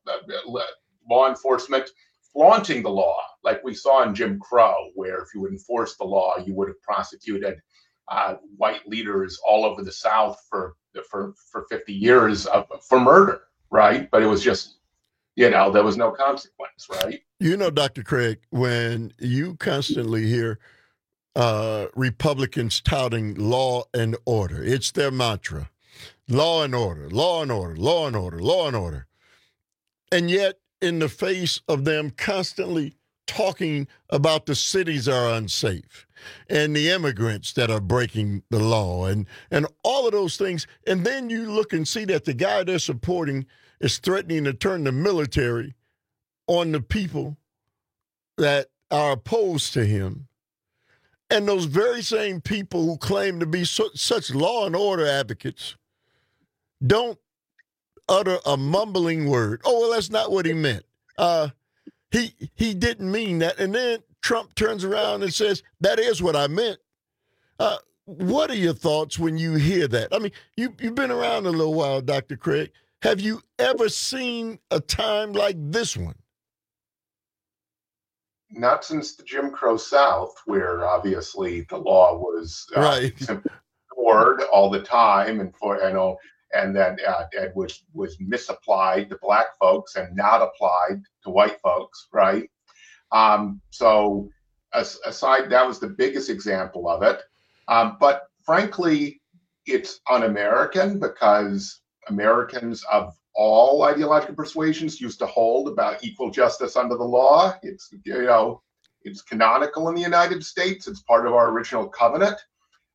law enforcement flaunting the law, like we saw in Jim Crow, where if you would enforce the law, you would have prosecuted white leaders all over the South for 50 years for murder, right? But it was just, there was no consequence, right? Dr. Craig, when you constantly hear Republicans touting law and order, it's their mantra. Law and order, law and order, law and order, law and order. And yet, in the face of them constantly talking about the cities are unsafe and the immigrants that are breaking the law and all of those things, and then you look and see that the guy they're supporting is threatening to turn the military on the people that are opposed to him. And those very same people who claim to be such law and order advocates don't utter a mumbling word. Oh, well, that's not what he meant. He didn't mean that. And then Trump turns around and says, that is what I meant. What are your thoughts when you hear that? I mean, you've been around a little while, Dr. Craig. Have you ever seen a time like this one? Not since the Jim Crow South, where obviously the law was simply ignored all the time, and then it was misapplied to black folks and not applied to white folks, right? So aside, that was the biggest example of it. But frankly, it's un-American because Americans of all ideological persuasions used to hold about equal justice under the law. It's canonical in the United States. It's part of our original covenant.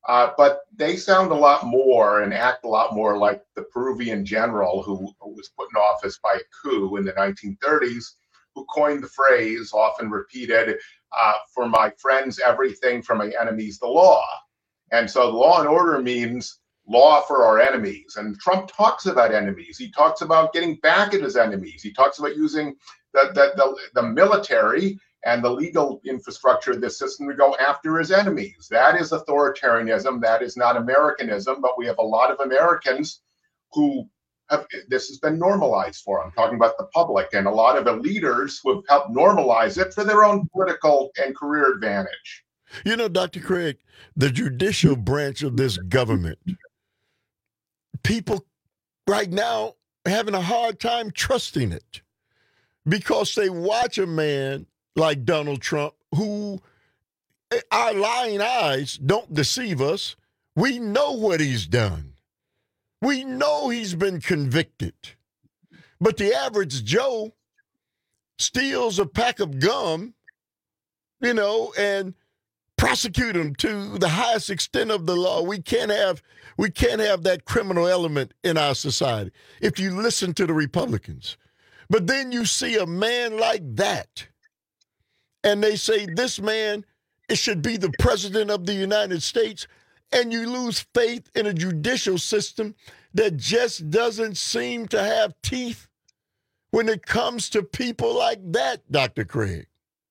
But they sound a lot more and act a lot more like the Peruvian general who was put in office by a coup in the 1930s, who coined the phrase, often repeated, for my friends, everything, for my enemies, the law. And so law and order means law for our enemies. And Trump talks about enemies. He talks about getting back at his enemies. He talks about using the military and the legal infrastructure of this system to go after his enemies. That is authoritarianism. That is not Americanism. But we have a lot of Americans who have, this has been normalized for. I'm talking about the public, and a lot of the leaders who have helped normalize it for their own political and career advantage. You know, Dr. Craig, the judicial branch of this government, people right now are having a hard time trusting it because they watch a man like Donald Trump, who our lying eyes don't deceive us. We know what he's done. We know he's been convicted. But the average Joe steals a pack of gum, and prosecute him to the highest extent of the law. We can't have that criminal element in our society if you listen to the Republicans. But then you see a man like that, and they say this man, it should be the president of the United States, and you lose faith in a judicial system that just doesn't seem to have teeth when it comes to people like that, Dr. Craig.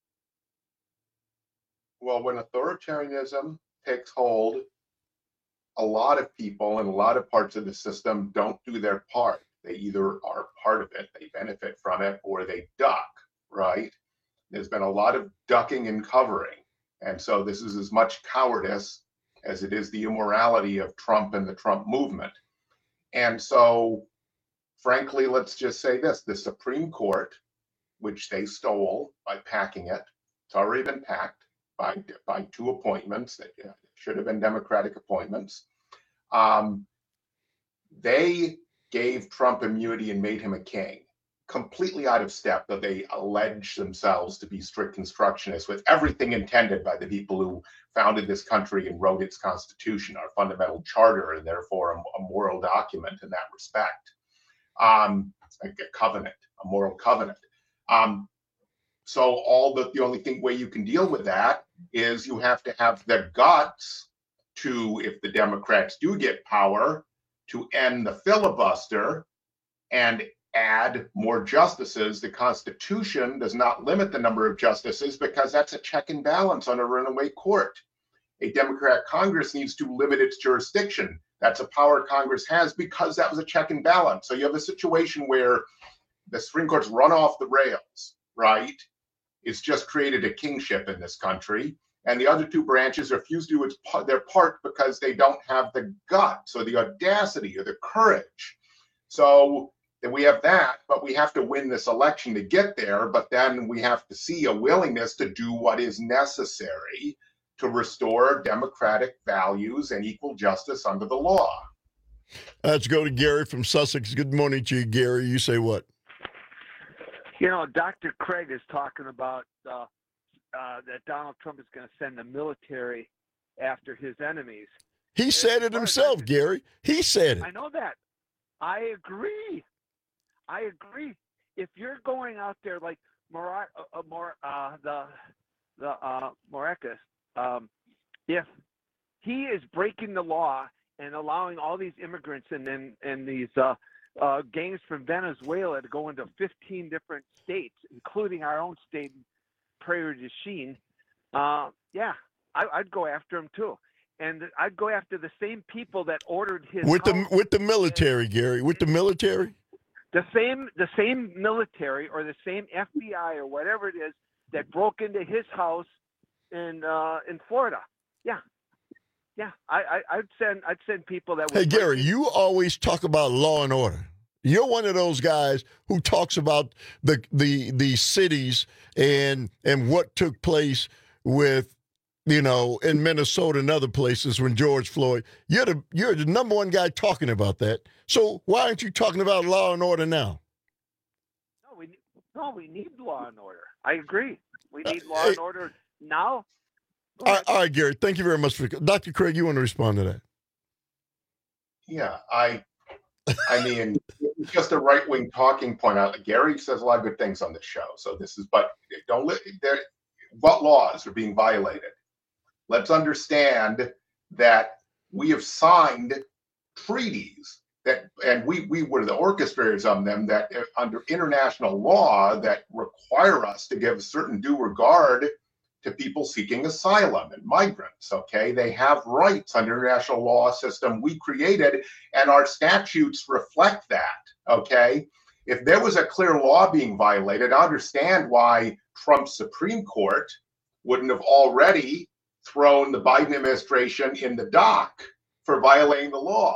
Well, when authoritarianism takes hold, a lot of people in a lot of parts of the system don't do their part. They either are part of it, they benefit from it, or they duck, right? There's been a lot of ducking and covering. And so this is as much cowardice as it is the immorality of Trump and the Trump movement. And so, frankly, let's just say this, the Supreme Court, which they stole by packing it, it's already been packed by two appointments that should have been Democratic appointments. They gave Trump immunity and made him a king, completely out of step, that they allege themselves to be strict constructionists with everything intended by the people who founded this country and wrote its constitution, our fundamental charter, and therefore a moral document in that respect, like a covenant, a moral covenant. So the only way you can deal with that is you have to have the guts to, if the Democrats do get power, to end the filibuster and add more justices. The Constitution does not limit the number of justices because that's a check and balance on a runaway court. A Democrat Congress needs to limit its jurisdiction. That's a power Congress has because that was a check and balance. So you have a situation where the Supreme Court's run off the rails, right? It's just created a kingship in this country. And the other two branches refuse to do their part because they don't have the guts or the audacity or the courage. So then we have that, but we have to win this election to get there. But then we have to see a willingness to do what is necessary to restore democratic values and equal justice under the law. Let's go to Gary from Sussex. Good morning to you, Gary. You say what? Dr. Craig is talking about that Donald Trump is going to send the military after his enemies. He said it himself, Gary. He said it. I know that. I agree. If you're going out there like Mayorkas, if he is breaking the law and allowing all these immigrants and these gangs from Venezuela to go into 15 different states, including our own state, Prairie du Chien, I'd go after him too, and I'd go after the same people that ordered his with the military, Gary, with the military, the same military or the same FBI or whatever it is that broke into his house in Florida. I'd send people that. Hey, Gary, you always talk about law and order. You're one of those guys who talks about the cities and what took place with, in Minnesota and other places when George Floyd. You're the number one guy talking about that. So why aren't you talking about law and order now? No, we need law and order. I agree. We need law and order now. All right, Gary, thank you very much. Dr. Craig, you want to respond to that? Yeah, I mean, it's just a right-wing talking point. Gary says a lot of good things on this show. So but what laws are being violated? Let's understand that we have signed treaties and we were the orchestrators of them that under international law that require us to give certain due regard to people seeking asylum and migrants, okay? They have rights under international law system we created, and our statutes reflect that, okay? If there was a clear law being violated, I understand why Trump's Supreme Court wouldn't have already thrown the Biden administration in the dock for violating the law.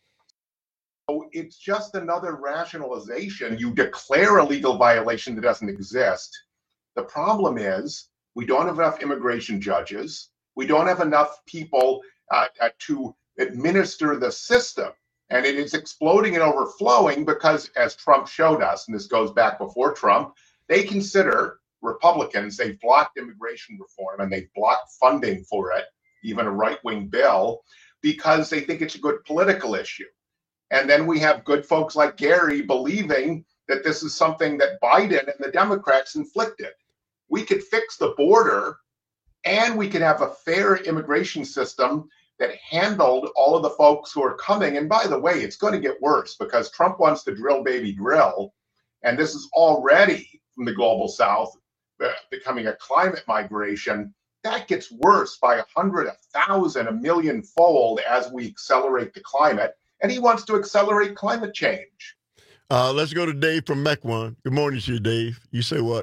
So it's just another rationalization. You declare a legal violation that doesn't exist. The problem is, we don't have enough immigration judges. We don't have enough people to administer the system. And it is exploding and overflowing because, as Trump showed us, and this goes back before Trump, they consider Republicans, they've blocked immigration reform and they've blocked funding for it, even a right-wing bill, because they think it's a good political issue. And then we have good folks like Gary believing that this is something that Biden and the Democrats inflicted. We could fix the border and we could have a fair immigration system that handled all of the folks who are coming. And by the way, it's going to get worse because Trump wants to drill, baby, drill. And this is already from the global south becoming a climate migration. That gets worse by 100, 1,000, a million-fold as we accelerate the climate. And he wants to accelerate climate change. Let's go to Dave from Mequon. Good morning to you, Dave. You say what?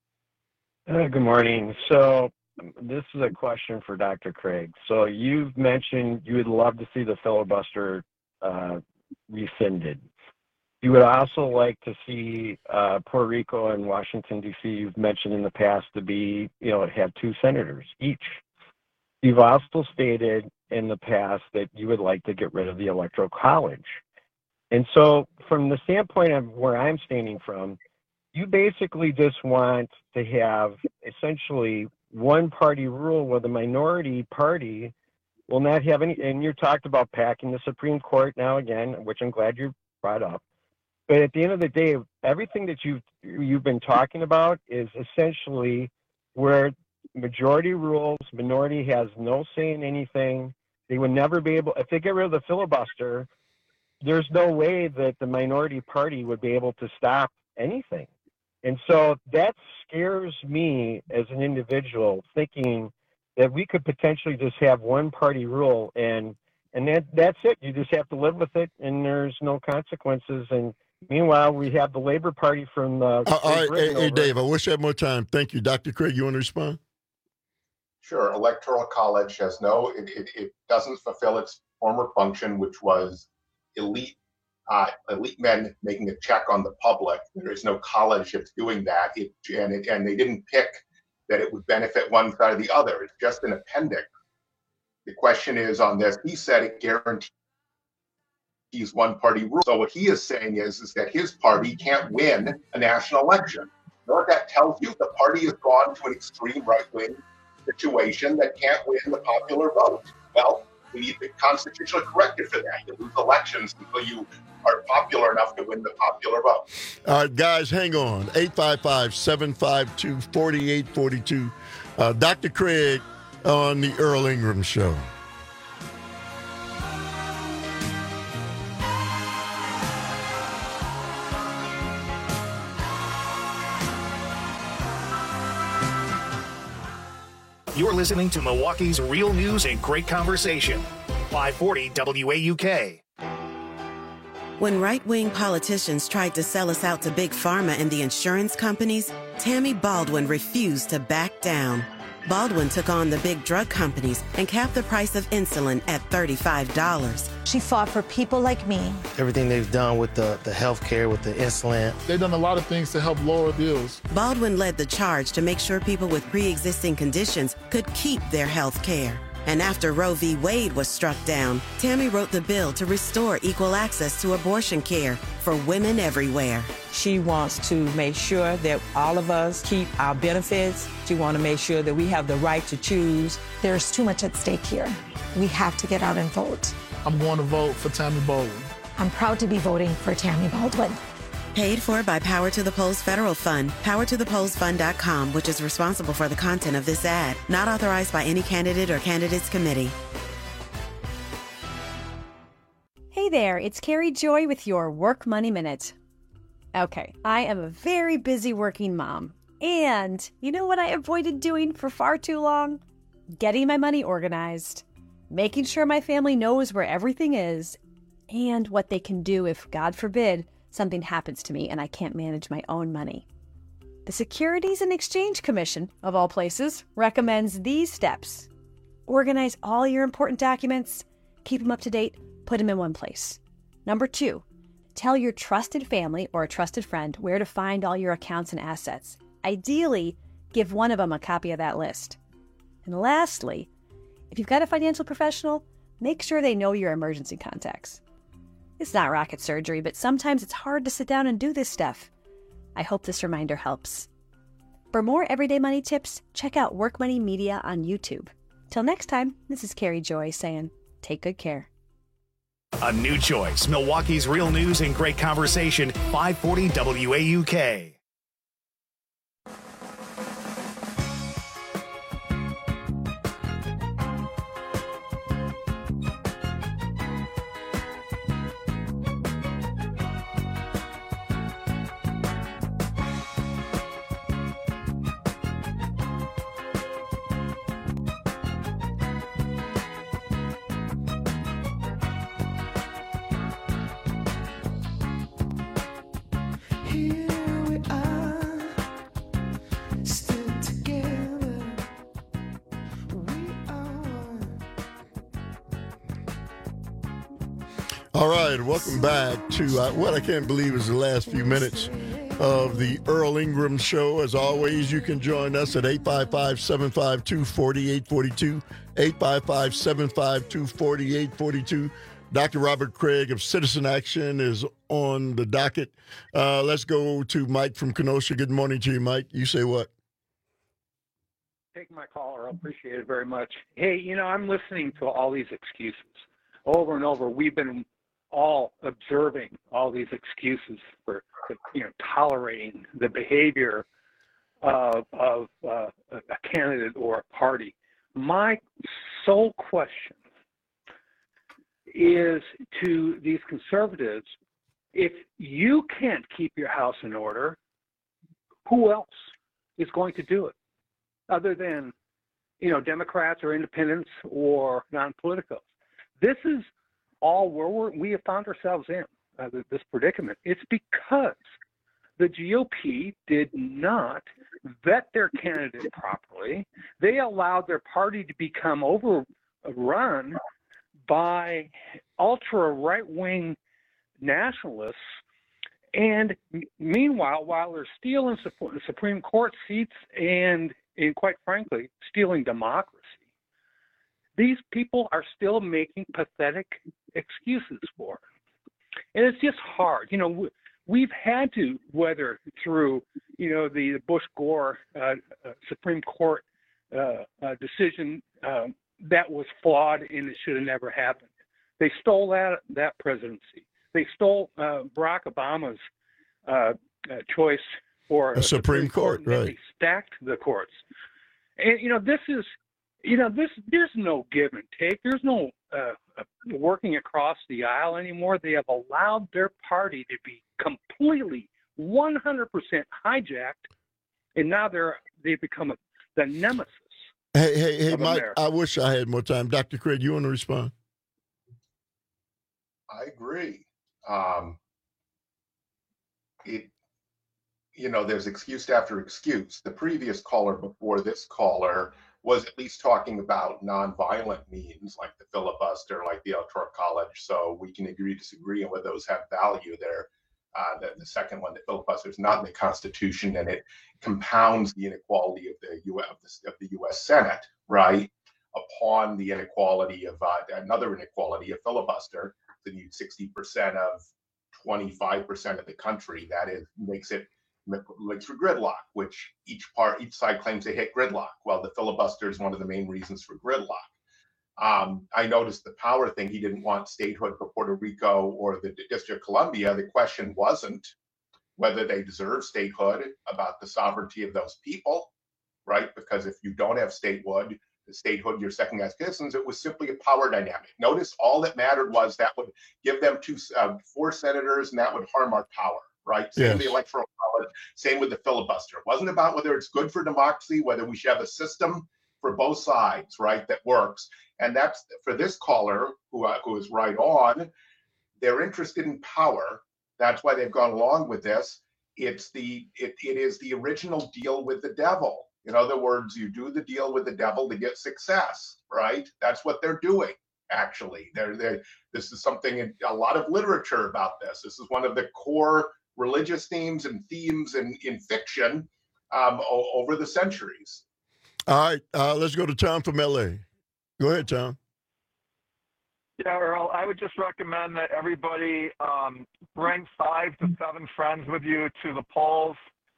Good morning. So this is a question for Dr. Craig. So you've mentioned you would love to see the filibuster rescinded. You would also like to see Puerto Rico and Washington, D.C., you've mentioned in the past to be, have 2 senators each. You've also stated in the past that you would like to get rid of the Electoral College. And so from the standpoint of where I'm standing from, you basically just want to have essentially one-party rule where the minority party will not have any, and you talked about packing the Supreme Court now again, which I'm glad you brought up. But at the end of the day, everything that you've been talking about is essentially where majority rules, minority has no say in anything. They would never be able, if they get rid of the filibuster, there's no way that the minority party would be able to stop anything. And so that scares me as an individual, thinking that we could potentially just have one party rule and that's it. You just have to live with it and there's no consequences. And meanwhile, we have the Labor Party from all right, hey, Dave, I wish I had more time. Thank you. Dr. Craig, you want to respond? Sure. Electoral College has it doesn't fulfill its former function, which was elite men making a check on the public. There is no college that's doing that. And they didn't pick that it would benefit one side or the other. It's just an appendix. The question is on this, he said it guarantees one-party rule. So what he is saying is that his party can't win a national election. You know what that tells you? The party has gone to an extreme right-wing situation that can't win the popular vote. Well, we need to constitutionally correct it for that. You lose elections until you are popular enough to win the popular vote. All right, guys, hang on. 855-752-4842. Dr. Craig on the Earl Ingram Show. You're listening to Milwaukee's Real News and Great Conversation. 540 WAUK. When right-wing politicians tried to sell us out to Big Pharma and the insurance companies, Tammy Baldwin refused to back down. Baldwin took on the big drug companies and capped the price of insulin at $35. She fought for people like me. Everything they've done with the health care, with the insulin. They've done a lot of things to help lower bills. Baldwin led the charge to make sure people with pre-existing conditions could keep their health care. And after Roe v. Wade was struck down, Tammy wrote the bill to restore equal access to abortion care for women everywhere. She wants to make sure that all of us keep our benefits. She wants to make sure that we have the right to choose. There's too much at stake here. We have to get out and vote. I'm going to vote for Tammy Baldwin. I'm proud to be voting for Tammy Baldwin. Paid for by Power to the Polls Federal Fund, powertothepollsfund.com, which is responsible for the content of this ad. Not authorized by any candidate or candidates committee. Hey there, it's Carrie Joy with your Work Money Minute. Okay, I am a very busy working mom. And you know what I avoided doing for far too long? Getting my money organized. Making sure my family knows where everything is and what they can do if, God forbid, something happens to me and I can't manage my own money. The Securities and Exchange Commission, of all places, recommends these steps. Organize all your important documents, keep them up to date, put them in one place. Number 2, tell your trusted family or a trusted friend where to find all your accounts and assets. Ideally, give one of them a copy of that list. And lastly, if you've got a financial professional, make sure they know your emergency contacts. It's not rocket surgery, but sometimes it's hard to sit down and do this stuff. I hope this reminder helps. For more everyday money tips, check out Work Money Media on YouTube. Till next time, this is Carrie Joy saying, take good care. A new choice, Milwaukee's real news and great conversation, 540 WAUK. All right, welcome back to what I can't believe is the last few minutes of the Earl Ingram Show. As always, you can join us at 855-752-4842, 855-752-4842. Dr. Robert Craig of Citizen Action is on the docket. Let's go to Mike from Kenosha. Good morning to you, Mike. You say what? Take my caller. I appreciate it very much. Hey, I'm listening to all these excuses over and over. We've been all observing all these excuses for, tolerating the behavior of a candidate or a party. My sole question is to these conservatives: if you can't keep your house in order, who else is going to do it other than, Democrats or independents or non-politicals? This is all we have found ourselves in, this predicament. It's because the GOP did not vet their candidate properly. They allowed their party to become overrun by ultra right-wing nationalists. And meanwhile, while they're stealing Supreme Court seats and quite frankly, stealing democracy, these people are still making pathetic excuses for it. And it's just hard. We've had to weather through, the Bush-Gore Supreme Court decision that was flawed and it should have never happened. They stole that presidency. They stole Barack Obama's choice for a Supreme Court, right? They stacked the courts. And, this is, there's no give and take. There's no working across the aisle anymore. They have allowed their party to be completely 100% hijacked, and now they've become the nemesis. Hey, Mike, America. I wish I had more time. Dr. Craig, you want to respond? I agree. There's excuse after excuse. The previous caller before this caller was at least talking about nonviolent means like the filibuster, like the Electoral College. So we can agree, disagree on whether those have value there. The second one, the filibuster, is not in the Constitution, and it compounds the inequality of the U.S. Senate, right? upon the inequality of another inequality, a filibuster, to use 60% of 25% of the country. That is makes for gridlock, which each side claims they hit gridlock. Well, the filibuster is one of the main reasons for gridlock. I noticed the power thing. He didn't want statehood for Puerto Rico or the District of Columbia. The question wasn't whether they deserve statehood, about the sovereignty of those people, right? Because if you don't have statehood, you're second-class citizens. It was simply a power dynamic. Notice all that mattered was that would give them 4 senators, and that would harm our power, right? Same with the electoral college, same with the filibuster. It wasn't about whether it's good for democracy, whether we should have a system for both sides, right, that works. And that's for this caller who is right on. They're interested in power. That's why they've gone along with this. It is the original deal with the devil. In other words, you do the deal with the devil to get success, right? That's what they're doing, actually. This is something, a lot of literature about this. This is one of the core religious themes in fiction over the centuries. All right, let's go to Tom from L.A. Go ahead, Tom. Yeah, Earl, I would just recommend that everybody bring 5 to 7 friends with you to the polls.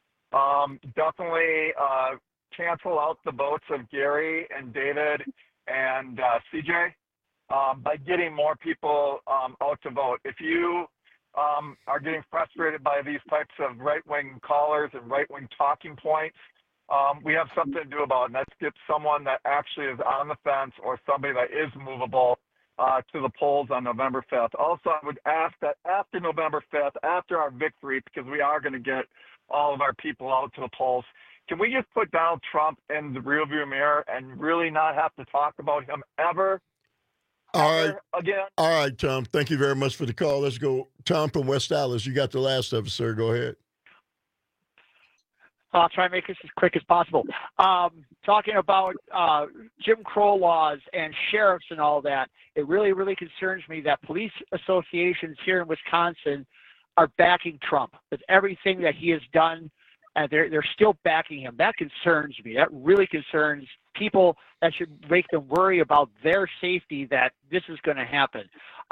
Definitely cancel out the votes of Gary and David and CJ by getting more people out to vote. If you are getting frustrated by these types of right-wing callers and right-wing talking points, we have something to do about it, and that's get someone that actually is on the fence or somebody that is movable to the polls on November 5th. Also, I would ask that after November 5th, after our victory, because we are going to get all of our people out to the polls, can we just put Donald Trump in the rearview mirror and really not have to talk about him ever again? All right, Tom. Thank you very much for the call. Let's go. Tom from West Dallas. You got the last of it, sir. Go ahead. I'll try and make this as quick as possible. Talking about Jim Crow laws and sheriffs and all that, it really, really concerns me that police associations here in Wisconsin are backing Trump with everything that he has done, and they're still backing him. That concerns me. That really concerns people. That should make them worry about their safety, that this is going to happen.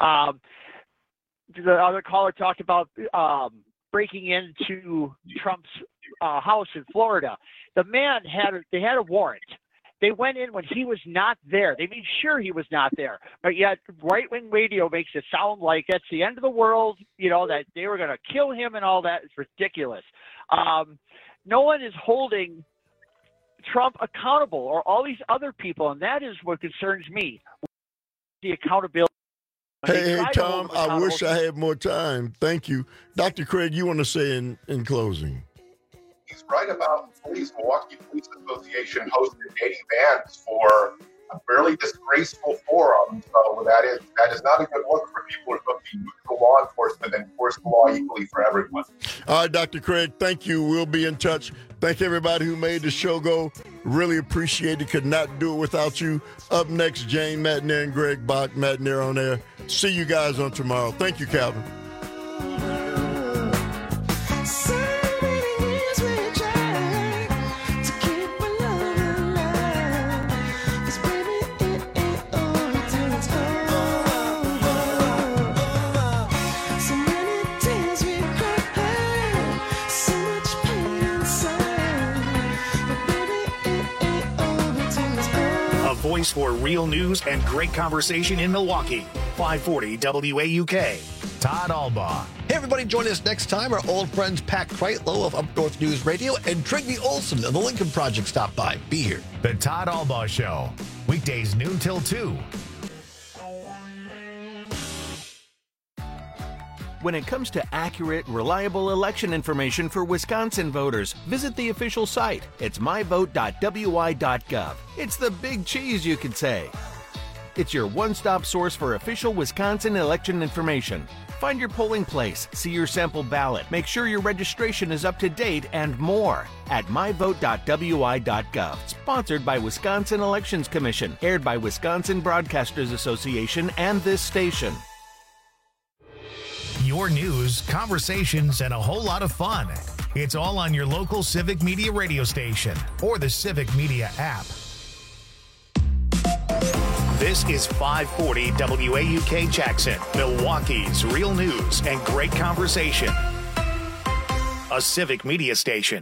The other caller talked about breaking into Trump's house in Florida. The man had a warrant. They went in when he was not there. They made sure he was not there. But yet right-wing radio makes it sound like that's the end of the world, that they were going to kill him and all that. It's ridiculous. No one is holding Trump accountable or all these other people, and that is what concerns me, the accountability. Hey, Tom, I wish I had more time. Thank you. Dr. Craig, you want to say in closing? He's right about Milwaukee Police Association hosted dating bans for a fairly disgraceful forum. So that is not a good look for people who are supposed to be neutral law enforcement and enforce the law equally for everyone. All right, Dr. Craig, thank you. We'll be in touch. Thank everybody who made the show go. Really appreciate it. Could not do it without you. Up next, Jane Matner and Greg Bach. Matner on air. See you guys on tomorrow. Thank you, Calvin. Voice for real news and great conversation in Milwaukee. 540 WAUK. Todd Albaugh. Hey, everybody, join us next time. Our old friends Pat Kreitlow of Up North News Radio and Trigny Olson of the Lincoln Project stop by. Be here. The Todd Albaugh Show. Weekdays noon till 2. When it comes to accurate, reliable election information for Wisconsin voters, visit the official site. It's myvote.wi.gov. It's the big cheese, you could say. It's your one-stop source for official Wisconsin election information. Find your polling place, see your sample ballot, make sure your registration is up to date, and more at myvote.wi.gov. Sponsored by Wisconsin Elections Commission, aired by Wisconsin Broadcasters Association and this station. Your news, conversations, and a whole lot of fun. It's all on your local Civic Media radio station or the Civic Media app. This is 540 WAUK Jackson, Milwaukee's real news and great conversation. A Civic Media Station.